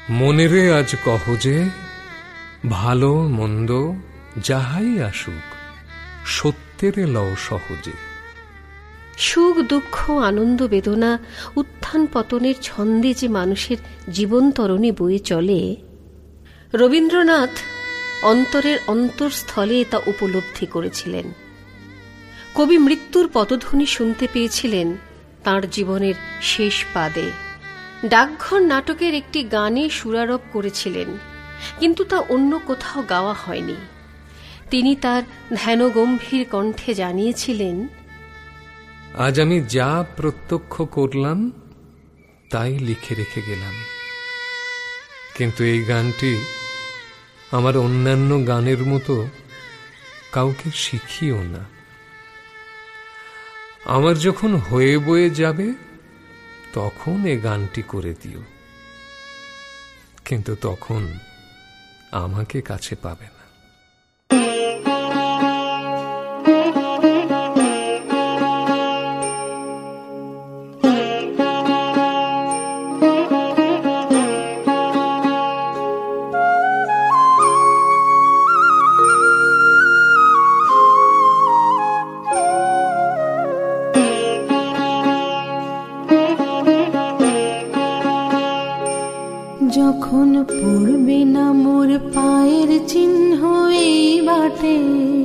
মনেরে আজ কহ যে, ভালো মন্দ যাহাই আসুক, সত্যেরে লও সহজে। সুখ দুঃখ আনন্দ বেদনা উত্থান পতনের ছন্দে যে মানুষের জীবন তরণী বয়ে চলে, রবীন্দ্রনাথ অন্তরের অন্তঃস্থলে তা উপলব্ধি করেছিলেন। কবি মৃত্যুর পদধ্বনি শুনতে পেয়েছিলেন তাঁর জীবনের শেষ পাদে। ডাকঘর নাটকের একটি গানে সুরারোপ করেছিলেন, কিন্তু তা অন্য কোথাও গাওয়া হয়নি। তিনি তার ধ্যানগম্ভীর কণ্ঠে জানিয়েছিলেন, আজ আমি যা প্রত্যক্ষ করলাম তাই লিখে রেখে গেলাম, কিন্তু এই গানটি আমার অন্যান্য গানের মতো কাউকে শিখিও না। আমার যখন হয়ে বয়ে যাবে তখন এ গানটি করে দিও, কিন্তু তখন আমাকে কাছে পাবে না। যখন পড়বে না মোর পায়ের চিহ্ন এই বাটে,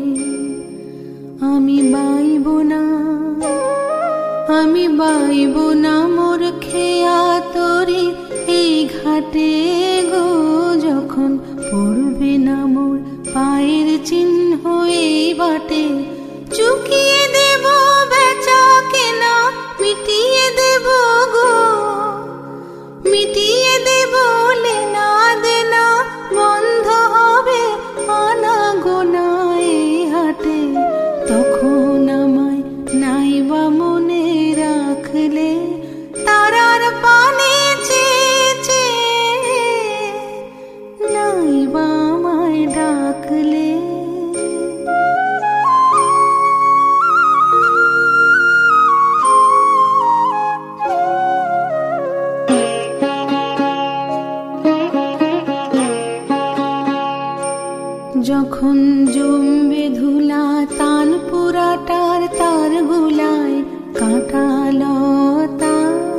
আমি বাইব না, আমি বাইব না মোর খেয়া তরি এই ঘাটে গো। যখন পড়বে না মোর পায়ের চিহ্ন এই বাটে, চুকিয়ে দেব বেচা কেনা, মিটিয়ে দেব গো, মিটিয়ে দেব লেনা দেনা, বন্ধ হবে আনা গোনা এই হাটে। তখন আমায় নাইবা মনে রাখলে, তারার পানে চেয়ে নাইবা আমায় ডাকলে। যখন জমবে ধুলা তান পুরাটার তার গুলায়, কাঁটালতা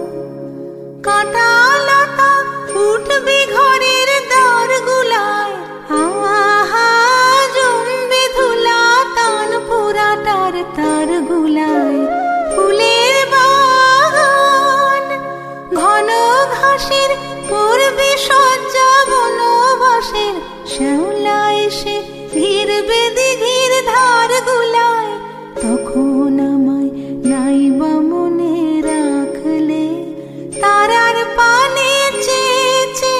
কাঁটালতা উঠবে ঘরের দ্বার গুলায়। আহা জমবে ধুলা তান পুরাটার তার গুলায়। ফুলের বাগান ঘন ঘাসের পূর্বে সজ্জা বনবাসের, শ্যাওলা এসে ঘিরবে দিঘির ধার গুলায়। তখন আমায় নাইবা মনে রাখলে, তারার পানে চেয়ে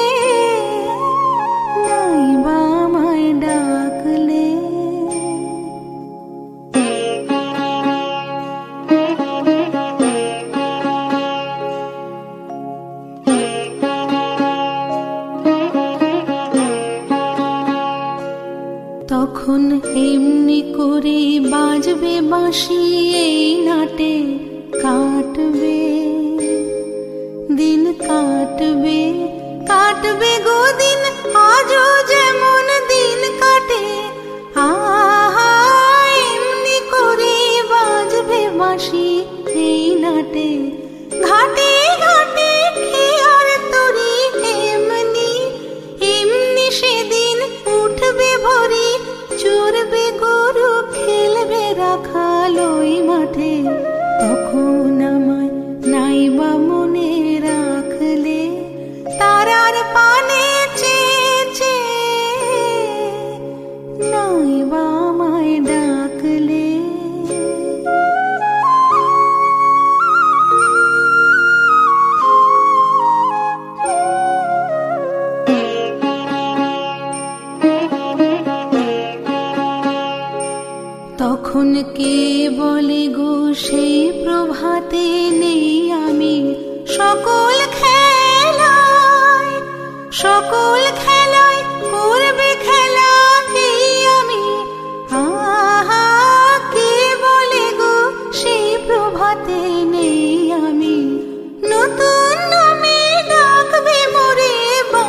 নাইবা আমায় ডাকলে। তখন এমনি করে বাজবে বাঁশি এই নাটে, কাটবে দিন, কাটবে কাটবে গো দিন, আজও যেমন দিন কাটে। আহা এমনি করে বাজবে বাঁশি এই নাটে, ঘাটে ঘাটে খেয়ার তরি এমনি এমনি সেদিন উঠবে ভরি, চড়বে গরু খেলবে রাখাল ওই মাঠে। তখন আমায় নাইবা মনে রাখলে, তারার পানে চেয়ে নাইবা আমায় ডাকলে। তখন কে বলে গো সেই প্রভাতে নেই আমি, সকল খেলায় সকল খেলায় করবে খেলা এই আমি। আহা কে বলে গো সেই প্রভাতে নেই আমি, নতুন নামে ডাকবে মোরে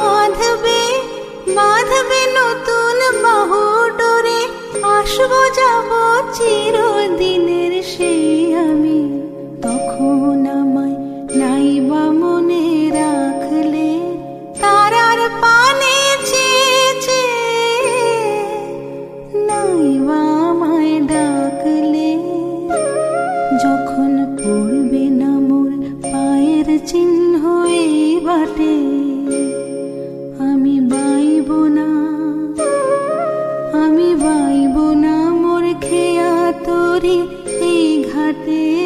করি এই ঘাটে